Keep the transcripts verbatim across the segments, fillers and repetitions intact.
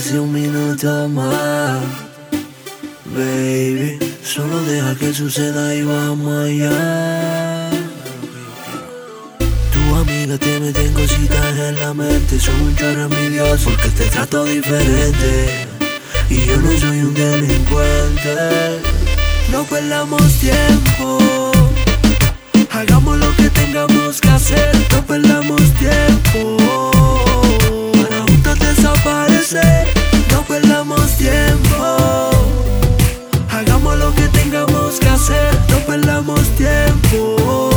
si un minuto más, baby. Solo deja que suceda y vamos allá. Tu amiga te meten cositas en la mente, son un chorro envidioso porque te trato diferente y yo no soy un delincuente. No perdamos tiempo, hagamos lo que tengamos que hacer. No perdamos tiempo para juntos desaparecer. No perdamos tiempo, hagamos lo que tengamos que hacer. No perdamos tiempo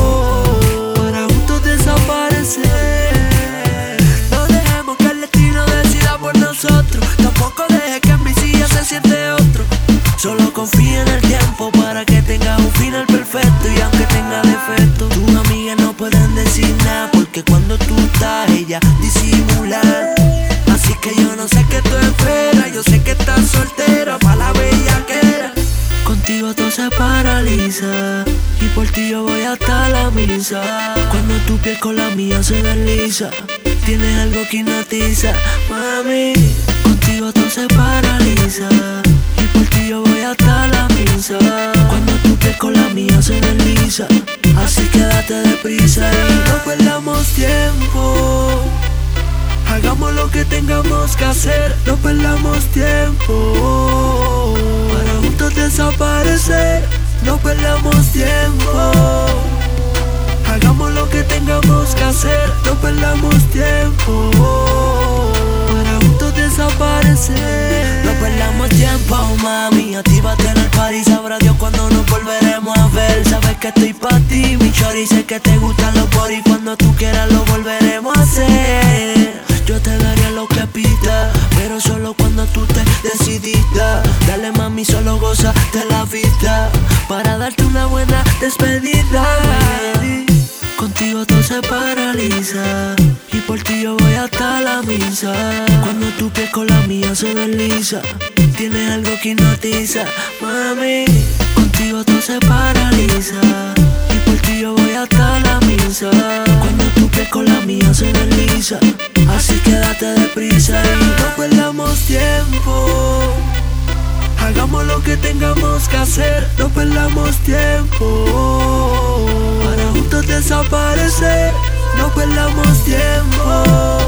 para juntos desaparecer. No dejemos que el destino decida por nosotros. Tampoco deje que en mi silla se siente otro. Solo confía en el tiempo para que tenga un final perfecto. Y aunque tenga defectos, tus amigas no pueden decir nada, porque cuando tú estás, ellas disimulan. Así que yo no sé qué tú esperas, yo sé que estás soltera pa' la bellaquera. Contigo todo se paraliza y por ti yo voy hasta la misa. Cuando tu piel con la mía se desliza, tienes algo que hipnotiza, mami. Contigo todo se paraliza y por ti yo voy hasta la misa. Cuando tu piel con la mía se desliza, así que date deprisa y no perdamos tiempo. Hagamos lo que tengamos que hacer. No perdamos tiempo para juntos desaparecer. No perdamos tiempo, hagamos lo que tengamos que hacer. No perdamos tiempo para juntos desaparecer. No perdamos tiempo, mami. Actívate en el party, sabrá Dios cuando nos volveremos a ver. Sabes que estoy pa' ti, mi chori. Sé que te gustan los boris. Cuando tú quieras lo volveremos a hacer. Yo te daría lo que pidas, pero solo cuando tú te decidiste. Dale, mami, solo goza de la vida para darte una buena despedida. Contigo todo se paraliza y por ti yo voy hasta la misa. Cuando tu piel con la mía se desliza, tienes algo que hipnotiza, mami. Contigo todo se paraliza y por ti yo voy hasta la misa. Cuando tu piel con la mía se desliza, así que date deprisa y no perdamos tiempo. Hagamos lo que tengamos que hacer. No perdamos tiempo para juntos desaparecer. No perdamos tiempo,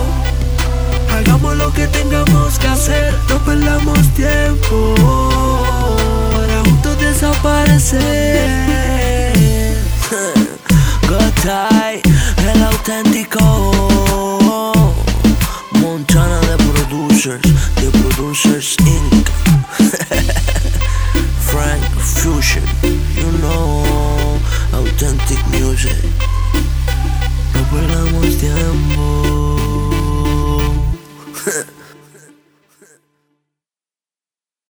hagamos lo que tengamos que hacer. No perdamos tiempo para juntos desaparecer. Gotay, el auténtico Montana de Producers, de Producers incorporated. Frank Fusion, you know, authentic music. No perdamos tiempo.